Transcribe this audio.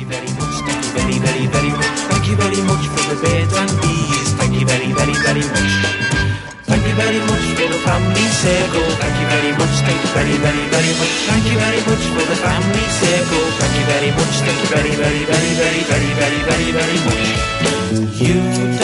you very much. Thank you very, very, very much. Thank you very much for the birds and bees. Thank you very, very, very much. Thank you very much for the family circle. Thank you very much. Thank you very, very, very much. Thank you very much for the family circle. Thank you very much. Thank you very, very, very, very, very, very, very, very much. You